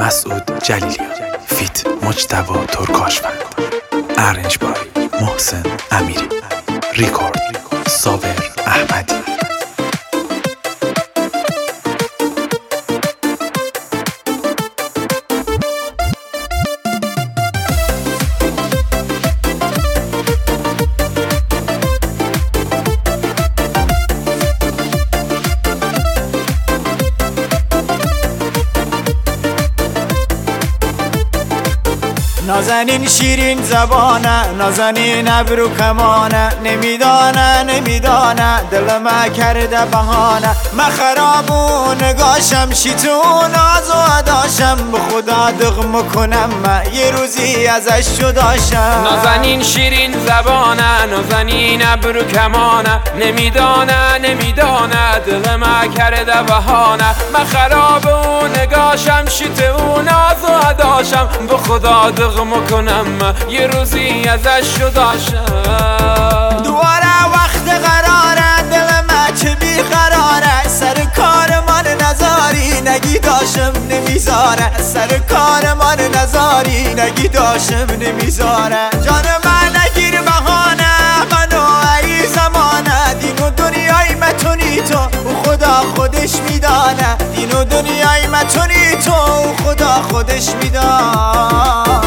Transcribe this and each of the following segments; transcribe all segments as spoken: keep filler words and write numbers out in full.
مسعود جلیلیان، فیت مجتبی ترکاشفند، ارنج بای محسن امیری، ریکورد صابر احمدی. نازنین شیرین زبانه، نازنین ابرو کمانه، نمیدانه نمیدانه دل ما کرده بهانه. من خرابون نگاشم شیطون آزو اداشم، به خدا دغم کنم من یه روزی ازش جداشم. نازنین شیرین زبانه، نازنین ابرو کمانه، نمیدانه نمیدانه دل ما کرده بهانه. من خرابون نگاشم شیطون آزو اداشم، به خدا دغم کنم یه روزی ازش جداشم. دوباره وقت قراره دل من چه بیقراره، سر کار من نزاری نگی داشم نمیذاره، سر کار من نزاری نگی داشم نمیذاره. جان من نگیر بهانه، منو ای زمانه، دین و دنیای متونی تو و خدا خودش میدانه، دین و دنیای متونی تو و خدا خودش میدانه.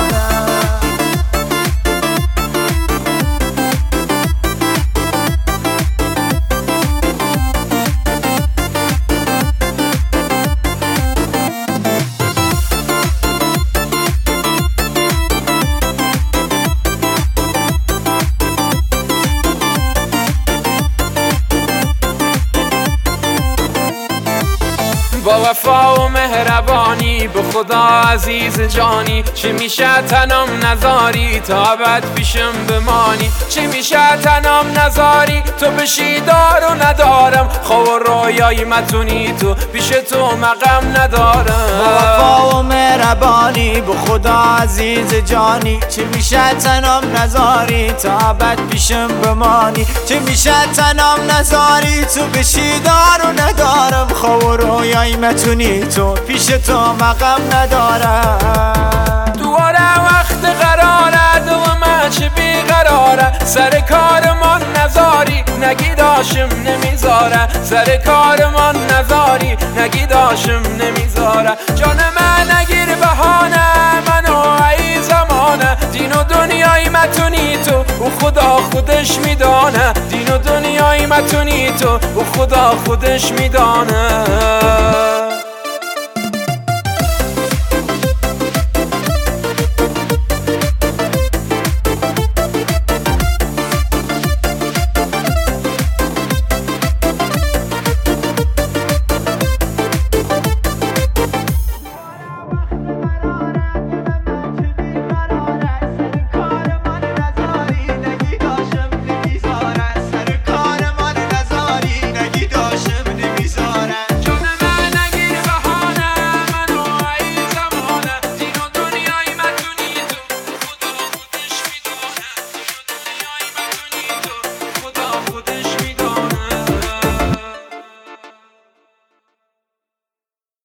با وفا و مهربانی به خدا عزیز جانی، چه میشه تنم نزاری تا ابد پیشم بمانی، چه میشه تنم نزاری تو بشی دار و ندارم، خواب و رویای متونی تو پیش تو مقام ندارم. با وفا و مهربانی به خدا عزیز جانی، چه میشه تنم نزاری تا ابد پیشم بمانی، چه میشه تنم نزاری تو بشی دار و ندارم، خواب و رویای متونی تو پیش تو مقام ندارم. دوباره وقت قراره دو من چه بیقراره، سر کار من نزاری نگی داشم نمیذاره، سر کار من نزاری نگی داشم نمیذاره. جان من نگیر بهانه، منو ای زمانه، دین و دنیای متونی تو و خدا خودش میدانه، دین و دنیای متونی تو و خدا خودش میدانه.